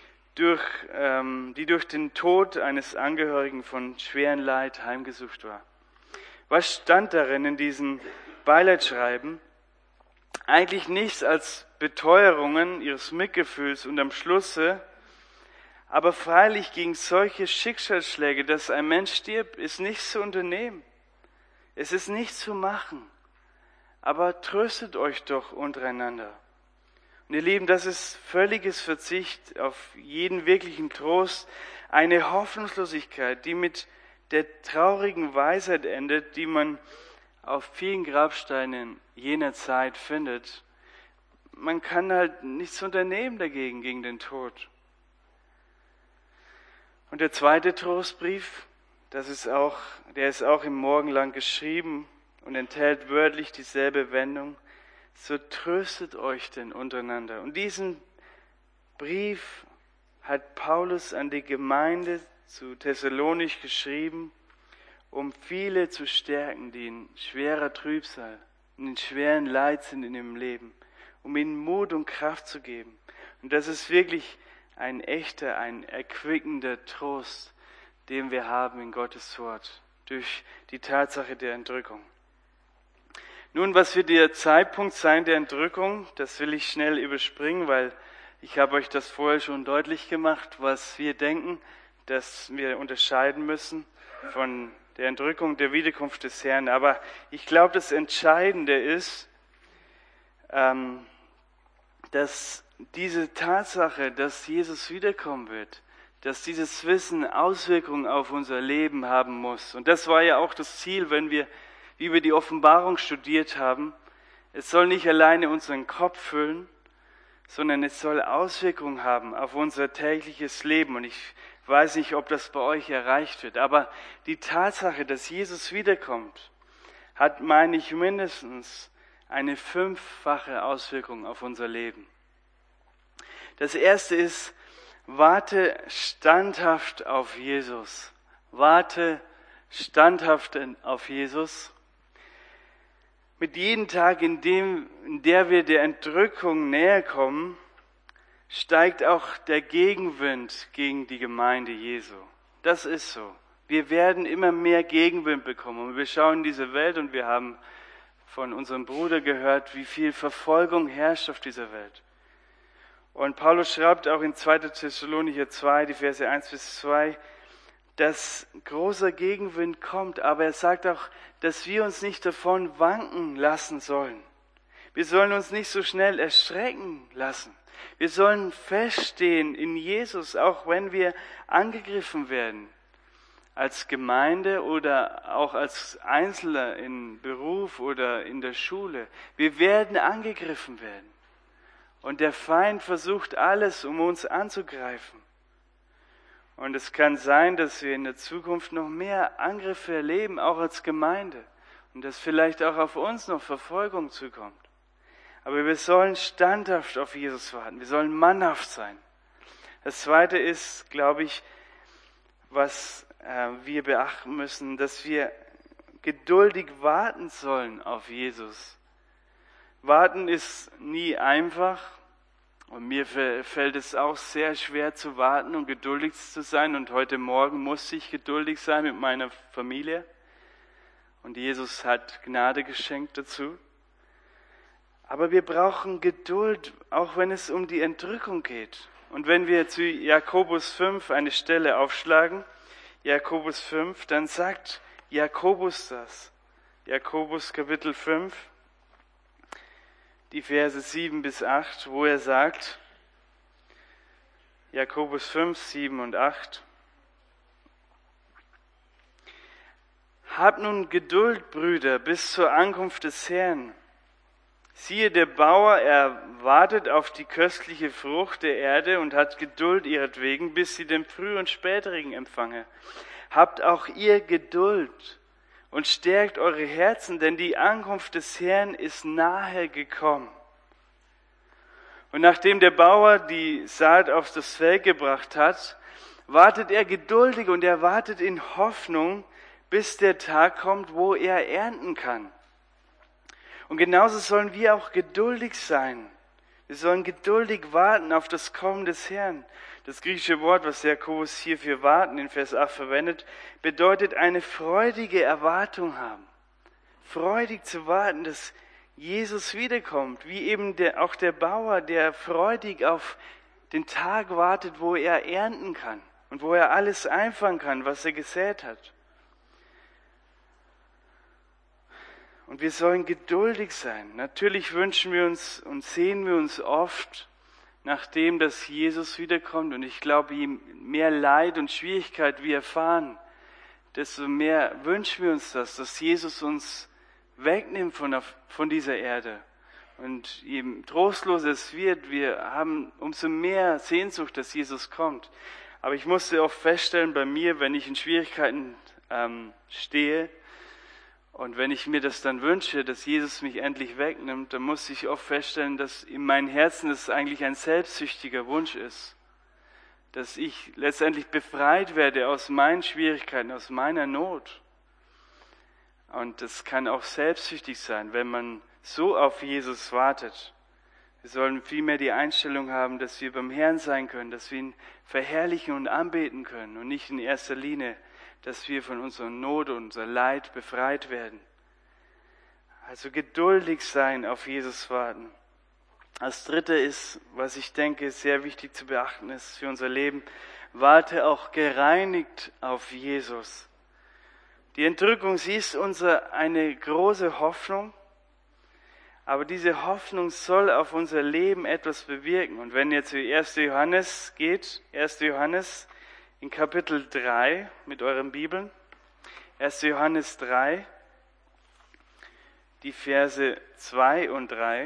die durch den Tod eines Angehörigen von schweren Leid heimgesucht war. Was stand darin in diesem Beileidsschreiben? Eigentlich nichts als Beteuerungen ihres Mitgefühls und am Schlusse, aber freilich gegen solche Schicksalsschläge, dass ein Mensch stirbt, ist nichts zu unternehmen. Es ist nichts zu machen. Aber tröstet euch doch untereinander. Und ihr Lieben, das ist völliges Verzicht auf jeden wirklichen Trost, eine Hoffnungslosigkeit, die mit der traurigen Weisheit endet, die man auf vielen Grabsteinen jener Zeit findet. Man kann halt nichts unternehmen dagegen, gegen den Tod. Und der zweite Trostbrief, der ist auch im Morgenland geschrieben und enthält wörtlich dieselbe Wendung. So tröstet euch denn untereinander. Und diesen Brief hat Paulus an die Gemeinde zu Thessalonich geschrieben, um viele zu stärken, die in schwerer Trübsal, in schweren Leid sind in ihrem Leben, um ihnen Mut und Kraft zu geben. Und das ist wirklich ein echter, ein erquickender Trost, den wir haben in Gottes Wort, durch die Tatsache der Entrückung. Nun, was wird der Zeitpunkt sein der Entrückung? Das will ich schnell überspringen, weil ich habe euch das vorher schon deutlich gemacht, was wir denken, dass wir unterscheiden müssen von der Entrückung, der Wiederkunft des Herrn. Aber ich glaube, das Entscheidende ist, dass diese Tatsache, dass Jesus wiederkommen wird, dass dieses Wissen Auswirkungen auf unser Leben haben muss. Und das war ja auch das Ziel, wie wir die Offenbarung studiert haben. Es soll nicht alleine unseren Kopf füllen, sondern es soll Auswirkungen haben auf unser tägliches Leben. Und ich weiß nicht, ob das bei euch erreicht wird, aber die Tatsache, dass Jesus wiederkommt, hat, meine ich, mindestens eine 5-fache Auswirkung auf unser Leben. Das erste ist, warte standhaft auf Jesus. Warte standhaft auf Jesus. Mit jedem Tag, in der wir der Entrückung näher kommen, steigt auch der Gegenwind gegen die Gemeinde Jesu. Das ist so. Wir werden immer mehr Gegenwind bekommen. Und wir schauen in diese Welt und wir haben von unserem Bruder gehört, wie viel Verfolgung herrscht auf dieser Welt. Und Paulus schreibt auch in 2. Thessalonicher 2, die Verse 1-2, dass großer Gegenwind kommt, aber er sagt auch, dass wir uns nicht davon wanken lassen sollen. Wir sollen uns nicht so schnell erschrecken lassen. Wir sollen feststehen in Jesus, auch wenn wir angegriffen werden, als Gemeinde oder auch als Einzelner im Beruf oder in der Schule. Wir werden angegriffen werden. Und der Feind versucht alles, um uns anzugreifen. Und es kann sein, dass wir in der Zukunft noch mehr Angriffe erleben, auch als Gemeinde. Und dass vielleicht auch auf uns noch Verfolgung zukommt. Aber wir sollen standhaft auf Jesus warten. Wir sollen mannhaft sein. Das Zweite ist, glaube ich, was wir beachten müssen, dass wir geduldig warten sollen auf Jesus. Warten ist nie einfach. Und mir fällt es auch sehr schwer zu warten und geduldig zu sein. Und heute Morgen musste ich geduldig sein mit meiner Familie. Und Jesus hat Gnade geschenkt dazu. Aber wir brauchen Geduld, auch wenn es um die Entrückung geht. Und wenn wir zu Jakobus 5 eine Stelle aufschlagen, Jakobus 5, dann sagt Jakobus das. Jakobus Kapitel 5, die Verse 7 bis 8, wo er sagt, Jakobus 5, 7 und 8, Habt nun Geduld, Brüder, bis zur Ankunft des Herrn. Siehe, der Bauer erwartet auf die köstliche Frucht der Erde und hat Geduld ihretwegen, bis sie den Früh- und Spätregen empfange. Habt auch ihr Geduld und stärkt eure Herzen, denn die Ankunft des Herrn ist nahe gekommen. Und nachdem der Bauer die Saat auf das Feld gebracht hat, wartet er geduldig und er wartet in Hoffnung, bis der Tag kommt, wo er ernten kann. Und genauso sollen wir auch geduldig sein. Wir sollen geduldig warten auf das Kommen des Herrn. Das griechische Wort, was Jakobus hier für warten in Vers 8 verwendet, bedeutet eine freudige Erwartung haben. Freudig zu warten, dass Jesus wiederkommt, wie eben auch der Bauer, der freudig auf den Tag wartet, wo er ernten kann und wo er alles einfangen kann, was er gesät hat. Und wir sollen geduldig sein. Natürlich wünschen wir uns und sehen wir uns oft nach dem, dass Jesus wiederkommt. Und ich glaube, je mehr Leid und Schwierigkeit wir erfahren, desto mehr wünschen wir uns das, dass Jesus uns wegnimmt von dieser Erde. Und je trostloser es wird, wir haben umso mehr Sehnsucht, dass Jesus kommt. Aber ich musste oft feststellen bei mir, wenn ich in Schwierigkeiten stehe, und wenn ich mir das dann wünsche, dass Jesus mich endlich wegnimmt, dann muss ich oft feststellen, dass in meinem Herzen es eigentlich ein selbstsüchtiger Wunsch ist. Dass ich letztendlich befreit werde aus meinen Schwierigkeiten, aus meiner Not. Und das kann auch selbstsüchtig sein, wenn man so auf Jesus wartet. Wir sollen vielmehr die Einstellung haben, dass wir beim Herrn sein können, dass wir ihn verherrlichen und anbeten können und nicht in erster Linie, dass wir von unserer Not und unser Leid befreit werden. Also geduldig sein, auf Jesus warten. Als Dritte ist, was ich denke, sehr wichtig zu beachten ist für unser Leben, warte auch gereinigt auf Jesus. Die Entrückung, sie ist eine große Hoffnung, aber diese Hoffnung soll auf unser Leben etwas bewirken. Und wenn ihr zu 1. Johannes geht, 1. Johannes in Kapitel 3 mit euren Bibeln, 1. Johannes 3, die Verse 2 und 3.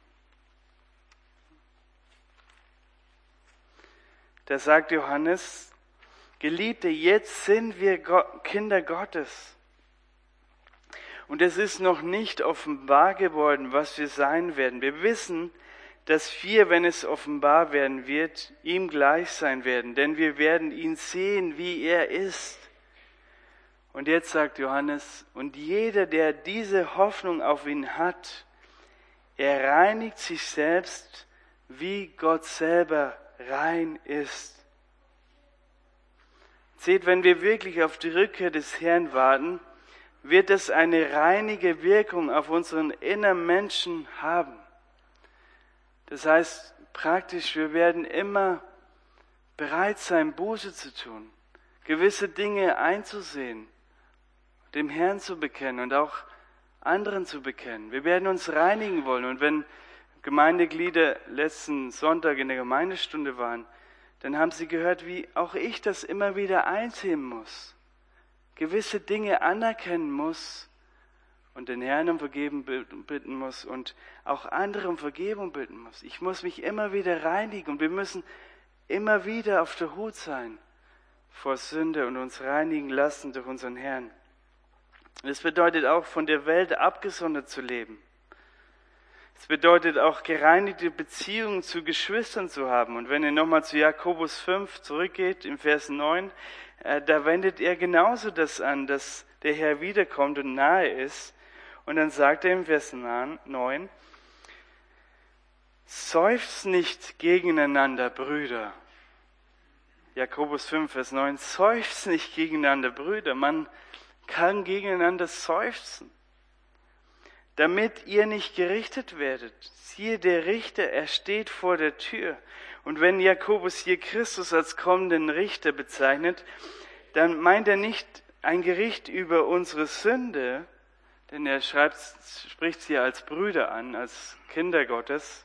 Da sagt Johannes, Geliebte, jetzt sind wir Kinder Gottes. Und es ist noch nicht offenbar geworden, was wir sein werden. Wir wissen, dass wir, wenn es offenbar werden wird, ihm gleich sein werden, denn wir werden ihn sehen, wie er ist. Und jetzt sagt Johannes, und jeder, der diese Hoffnung auf ihn hat, er reinigt sich selbst, wie Gott selber rein ist. Seht, wenn wir wirklich auf die Rückkehr des Herrn warten, wird es eine reinige Wirkung auf unseren inneren Menschen haben. Das heißt, praktisch, wir werden immer bereit sein, Buße zu tun, gewisse Dinge einzusehen, dem Herrn zu bekennen und auch anderen zu bekennen. Wir werden uns reinigen wollen. Und wenn Gemeindeglieder letzten Sonntag in der Gemeindestunde waren, dann haben sie gehört, wie auch ich das immer wieder einsehen muss, gewisse Dinge anerkennen muss, und den Herrn um Vergebung bitten muss und auch andere um Vergebung bitten muss. Ich muss mich immer wieder reinigen und wir müssen immer wieder auf der Hut sein vor Sünde und uns reinigen lassen durch unseren Herrn. Das bedeutet auch, von der Welt abgesondert zu leben. Es bedeutet auch, gereinigte Beziehungen zu Geschwistern zu haben. Und wenn ihr nochmal zu Jakobus 5 zurückgeht, im Vers 9, da wendet er genauso das an, dass der Herr wiederkommt und nahe ist. Und dann sagt er im Vers 9, seufzt nicht gegeneinander, Brüder. Jakobus 5, Vers 9, seufzt nicht gegeneinander, Brüder. Man kann gegeneinander seufzen, damit ihr nicht gerichtet werdet. Siehe, der Richter, er steht vor der Tür. Und wenn Jakobus hier Christus als kommenden Richter bezeichnet, dann meint er nicht ein Gericht über unsere Sünde, denn er spricht sie als Brüder an, als Kinder Gottes.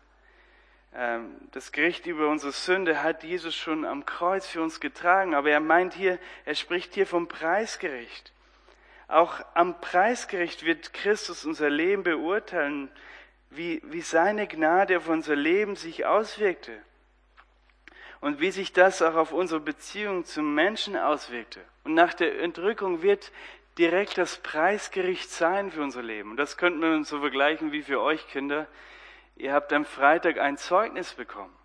Das Gericht über unsere Sünde hat Jesus schon am Kreuz für uns getragen, aber er spricht hier vom Preisgericht. Auch am Preisgericht wird Christus unser Leben beurteilen, wie seine Gnade auf unser Leben sich auswirkte und wie sich das auch auf unsere Beziehung zum Menschen auswirkte. Und nach der Entrückung wird direkt das Preisgericht sein für unser Leben. Und das könnten wir uns so vergleichen wie für euch Kinder. Ihr habt am Freitag ein Zeugnis bekommen.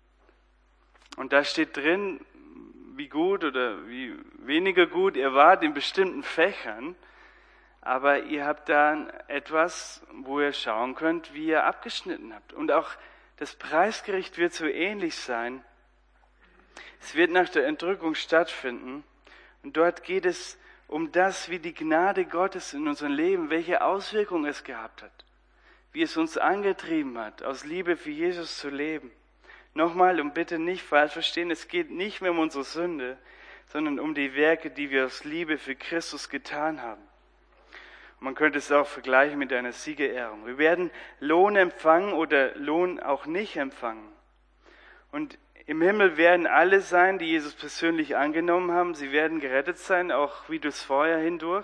Und da steht drin, wie gut oder wie weniger gut ihr wart in bestimmten Fächern. Aber ihr habt da etwas, wo ihr schauen könnt, wie ihr abgeschnitten habt. Und auch das Preisgericht wird so ähnlich sein. Es wird nach der Entrückung stattfinden. Und dort geht es um das, wie die Gnade Gottes in unserem Leben, welche Auswirkungen es gehabt hat. Wie es uns angetrieben hat, aus Liebe für Jesus zu leben. Nochmal, und bitte nicht falsch verstehen, es geht nicht mehr um unsere Sünde, sondern um die Werke, die wir aus Liebe für Christus getan haben. Und man könnte es auch vergleichen mit einer Siegerehrung. Wir werden Lohn empfangen oder Lohn auch nicht empfangen. Und im Himmel werden alle sein, die Jesus persönlich angenommen haben. Sie werden gerettet sein, auch wie durchs Feuer hindurch.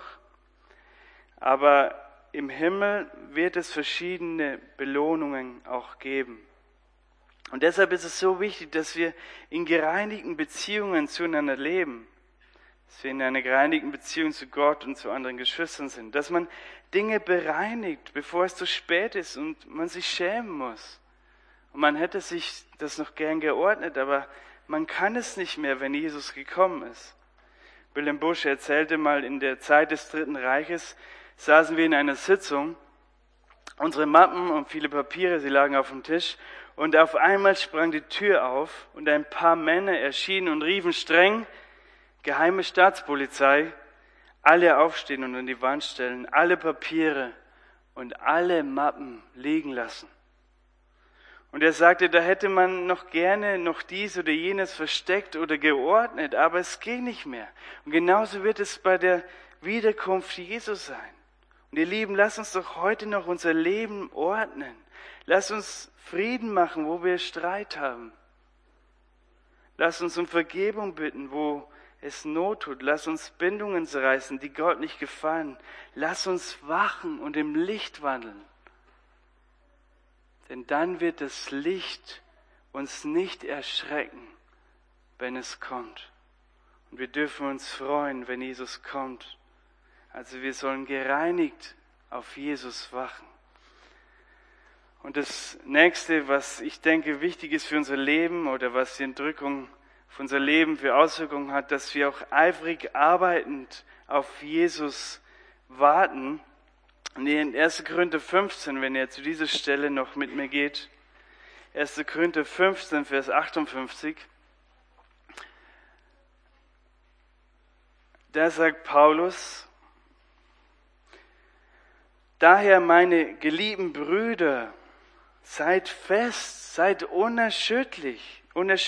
Aber im Himmel wird es verschiedene Belohnungen auch geben. Und deshalb ist es so wichtig, dass wir in gereinigten Beziehungen zueinander leben. Dass wir in einer gereinigten Beziehung zu Gott und zu anderen Geschwistern sind. Dass man Dinge bereinigt, bevor es zu spät ist und man sich schämen muss. Und man hätte sich das noch gern geordnet, aber man kann es nicht mehr, wenn Jesus gekommen ist. Wilhelm Busch erzählte mal, in der Zeit des Dritten Reiches saßen wir in einer Sitzung, unsere Mappen und viele Papiere, sie lagen auf dem Tisch, und auf einmal sprang die Tür auf und ein paar Männer erschienen und riefen streng, geheime Staatspolizei, alle aufstehen und an die Wand stellen, alle Papiere und alle Mappen liegen lassen. Und er sagte, da hätte man noch gerne noch dies oder jenes versteckt oder geordnet, aber es ging nicht mehr. Und genauso wird es bei der Wiederkunft Jesus sein. Und ihr Lieben, lasst uns doch heute noch unser Leben ordnen. Lasst uns Frieden machen, wo wir Streit haben. Lasst uns um Vergebung bitten, wo es Not tut. Lasst uns Bindungen zerreißen, die Gott nicht gefallen. Lasst uns wachen und im Licht wandeln. Denn dann wird das Licht uns nicht erschrecken, wenn es kommt. Und wir dürfen uns freuen, wenn Jesus kommt. Also wir sollen gereinigt auf Jesus wachen. Und das Nächste, was ich denke wichtig ist für unser Leben oder was die Entrückung für unser Leben für Auswirkungen hat, dass wir auch eifrig arbeitend auf Jesus warten. Und in 1. Korinther 15, wenn ihr zu dieser Stelle noch mit mir geht, 1. Korinther 15, Vers 58, da sagt Paulus, daher meine geliebten Brüder, seid fest, seid unerschütterlich,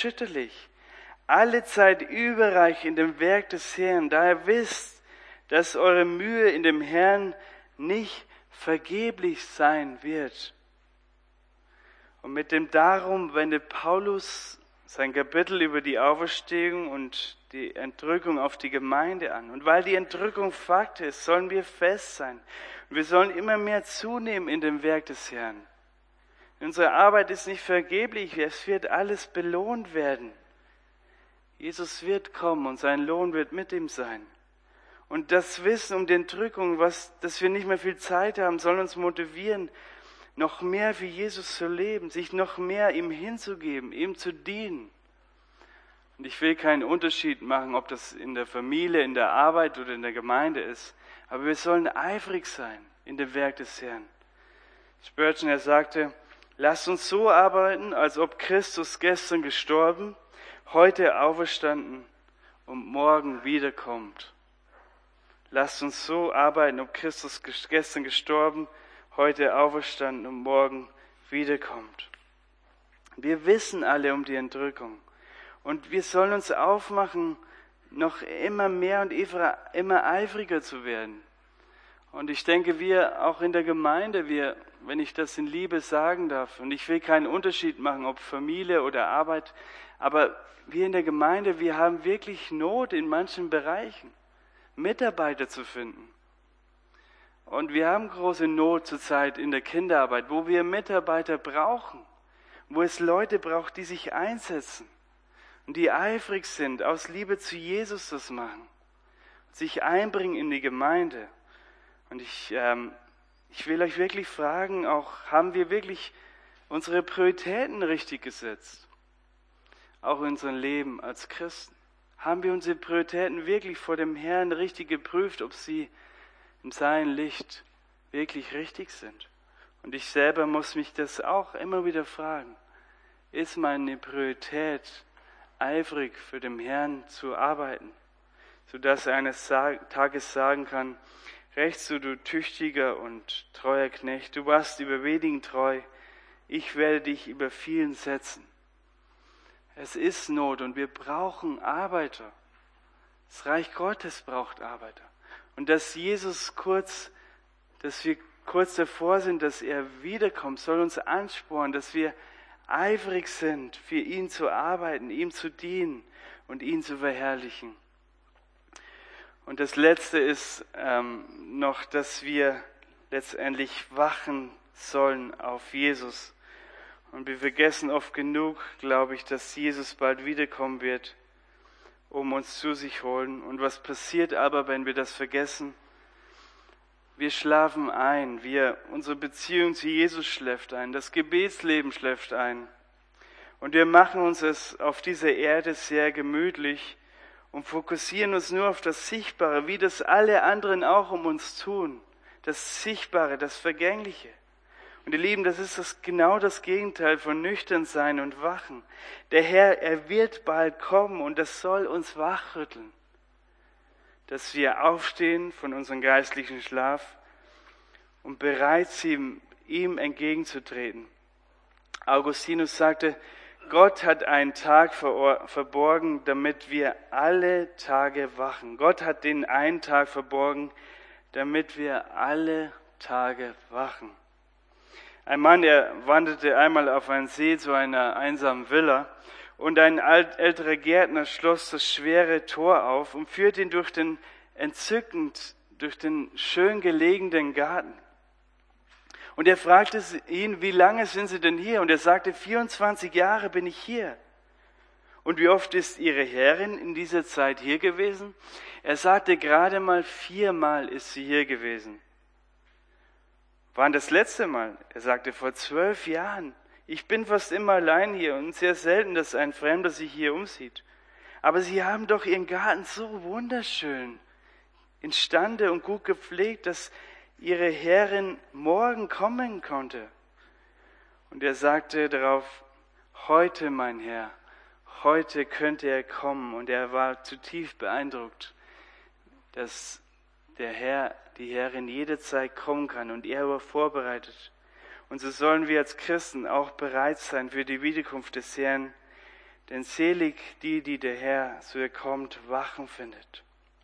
alle Zeit überreich in dem Werk des Herrn, da ihr wisst, dass eure Mühe in dem Herrn nicht vergeblich sein wird. Und mit dem Darum wendet Paulus sein Kapitel über die Auferstehung und die Entrückung auf die Gemeinde an. Und weil die Entrückung Fakt ist, sollen wir fest sein. Und wir sollen immer mehr zunehmen in dem Werk des Herrn. Unsere Arbeit ist nicht vergeblich, es wird alles belohnt werden. Jesus wird kommen und sein Lohn wird mit ihm sein. Und das Wissen um die Entrückung, dass wir nicht mehr viel Zeit haben, soll uns motivieren, noch mehr für Jesus zu leben, sich noch mehr ihm hinzugeben, ihm zu dienen. Und ich will keinen Unterschied machen, ob das in der Familie, in der Arbeit oder in der Gemeinde ist. Aber wir sollen eifrig sein in dem Werk des Herrn. Spurgeon, er sagte, lasst uns so arbeiten, als ob Christus gestern gestorben, heute auferstanden und morgen wiederkommt. Lasst uns so arbeiten, ob Christus gestern gestorben, heute auferstanden und morgen wiederkommt. Wir wissen alle um die Entrückung. Und wir sollen uns aufmachen, noch immer mehr und immer eifriger zu werden. Und ich denke, wir auch in der Gemeinde, wenn ich das in Liebe sagen darf, und ich will keinen Unterschied machen, ob Familie oder Arbeit, aber wir in der Gemeinde, wir haben wirklich Not in manchen Bereichen, Mitarbeiter zu finden. Und wir haben große Not zurzeit in der Kinderarbeit, wo wir Mitarbeiter brauchen, wo es Leute braucht, die sich einsetzen und die eifrig sind, aus Liebe zu Jesus das machen, sich einbringen in die Gemeinde. Und ich will euch wirklich fragen, auch haben wir wirklich unsere Prioritäten richtig gesetzt? Auch in unserem Leben als Christen. Haben wir unsere Prioritäten wirklich vor dem Herrn richtig geprüft, ob sie in seinem Licht wirklich richtig sind? Und ich selber muss mich das auch immer wieder fragen. Ist meine Priorität, eifrig für den Herrn zu arbeiten, sodass er eines Tages sagen kann, recht so, du tüchtiger und treuer Knecht, du warst über wenigen treu, ich werde dich über vielen setzen. Es ist Not und wir brauchen Arbeiter. Das Reich Gottes braucht Arbeiter. Und dass wir kurz davor sind, dass er wiederkommt, soll uns anspornen, dass wir eifrig sind, für ihn zu arbeiten, ihm zu dienen und ihn zu verherrlichen. Und das Letzte ist noch, dass wir letztendlich wachen sollen auf Jesus. Und wir vergessen oft genug, glaube ich, dass Jesus bald wiederkommen wird, um uns zu sich holen. Und was passiert aber, wenn wir das vergessen? Wir schlafen ein, unsere Beziehung zu Jesus schläft ein, das Gebetsleben schläft ein. Und wir machen uns es auf dieser Erde sehr gemütlich und fokussieren uns nur auf das Sichtbare, wie das alle anderen auch um uns tun. Das Sichtbare, das Vergängliche. Und ihr Lieben, das ist genau das Gegenteil von nüchtern sein und wachen. Der Herr, er wird bald kommen und das soll uns wachrütteln. Dass wir aufstehen von unserem geistlichen Schlaf und bereit sind, ihm entgegenzutreten. Augustinus sagte, Gott hat einen Tag verborgen, damit wir alle Tage wachen. Gott hat den einen Tag verborgen, damit wir alle Tage wachen. Ein Mann, der wanderte einmal auf einen See zu einer einsamen Villa und ein älterer Gärtner schloss das schwere Tor auf und führte ihn durch den schön gelegenen Garten. Und er fragte ihn, wie lange sind Sie denn hier? Und er sagte, 24 Jahre bin ich hier. Und wie oft ist Ihre Herrin in dieser Zeit hier gewesen? Er sagte, gerade mal 4-mal ist sie hier gewesen. Wann das letzte Mal? Er sagte, vor 12 Jahren. Ich bin fast immer allein hier und sehr selten, dass ein Fremder sich hier umsieht. Aber Sie haben doch Ihren Garten so wunderschön instande und gut gepflegt, dass Ihre Herrin morgen kommen konnte. Und er sagte darauf, heute, mein Herr, heute könnte er kommen. Und er war zutiefst beeindruckt, dass der Herr, die Herrin jederzeit kommen kann und er war vorbereitet. Und so sollen wir als Christen auch bereit sein für die Wiederkunft des Herrn, denn selig die der Herr, so er kommt, wachen findet.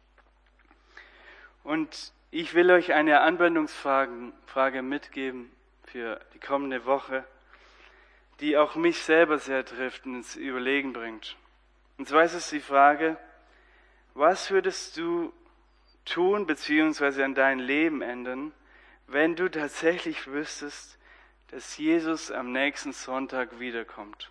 Und ich will euch eine Anwendungsfrage mitgeben für die kommende Woche, die auch mich selber sehr trifft und ins Überlegen bringt. Und zwar ist es die Frage, was würdest du tun bzw. an dein Leben ändern, wenn du tatsächlich wüsstest, dass Jesus am nächsten Sonntag wiederkommt?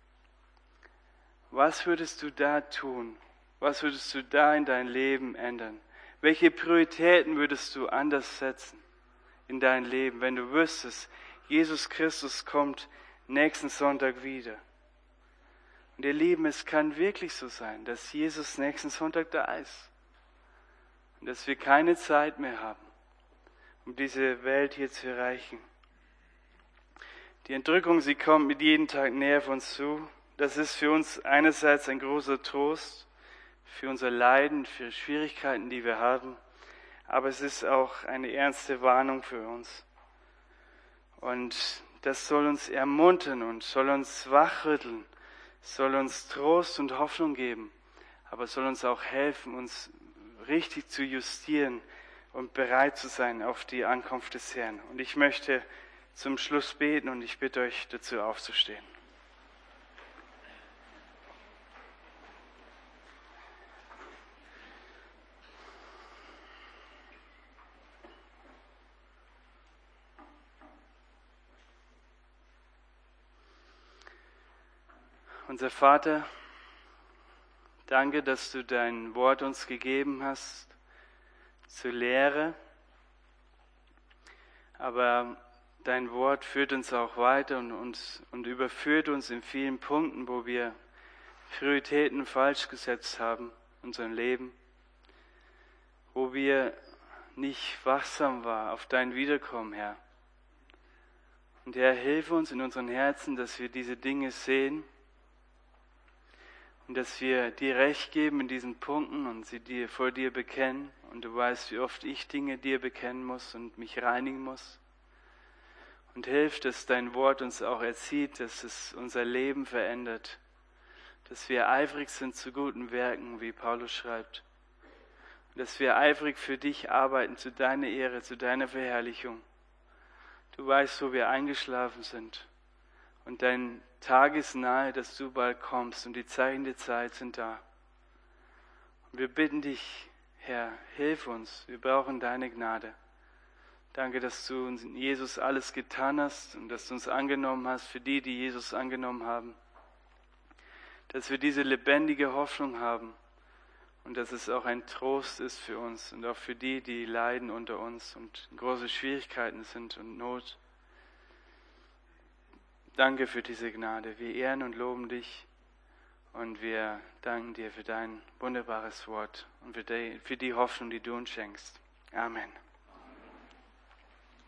Was würdest du da tun? Was würdest du da in dein Leben ändern? Welche Prioritäten würdest du anders setzen in dein Leben, wenn du wüsstest, Jesus Christus kommt nächsten Sonntag wieder? Und ihr Lieben, es kann wirklich so sein, dass Jesus nächsten Sonntag da ist. Und dass wir keine Zeit mehr haben, um diese Welt hier zu erreichen. Die Entrückung, sie kommt mit jedem Tag näher auf uns zu. Das ist für uns einerseits ein großer Trost, für unser Leiden, für Schwierigkeiten, die wir haben. Aber es ist auch eine ernste Warnung für uns. Und das soll uns ermuntern und soll uns wachrütteln, soll uns Trost und Hoffnung geben, aber soll uns auch helfen, uns richtig zu justieren und bereit zu sein auf die Ankunft des Herrn. Und ich möchte zum Schluss beten und ich bitte euch dazu aufzustehen. Unser Vater, danke, dass du dein Wort uns gegeben hast zur Lehre, aber dein Wort führt uns auch weiter und überführt uns in vielen Punkten, wo wir Prioritäten falsch gesetzt haben in unserem Leben, wo wir nicht wachsam waren auf dein Wiederkommen, Herr. Und Herr, hilf uns in unseren Herzen, dass wir diese Dinge sehen, und dass wir dir Recht geben in diesen Punkten und sie dir vor dir bekennen. Und du weißt, wie oft ich Dinge dir bekennen muss und mich reinigen muss. Und hilf, dass dein Wort uns auch erzieht, dass es unser Leben verändert. Dass wir eifrig sind zu guten Werken, wie Paulus schreibt. Und dass wir eifrig für dich arbeiten, zu deiner Ehre, zu deiner Verherrlichung. Du weißt, wo wir eingeschlafen sind. Und dein Tag ist nahe, dass du bald kommst und die Zeichen der Zeit sind da. Und wir bitten dich, Herr, hilf uns, wir brauchen deine Gnade. Danke, dass du uns in Jesus alles getan hast und dass du uns angenommen hast für die, die Jesus angenommen haben. Dass wir diese lebendige Hoffnung haben und dass es auch ein Trost ist für uns und auch für die, die leiden unter uns und große Schwierigkeiten sind und Not. Danke für diese Gnade. Wir ehren und loben dich und wir danken dir für dein wunderbares Wort und für die Hoffnung, die du uns schenkst. Amen.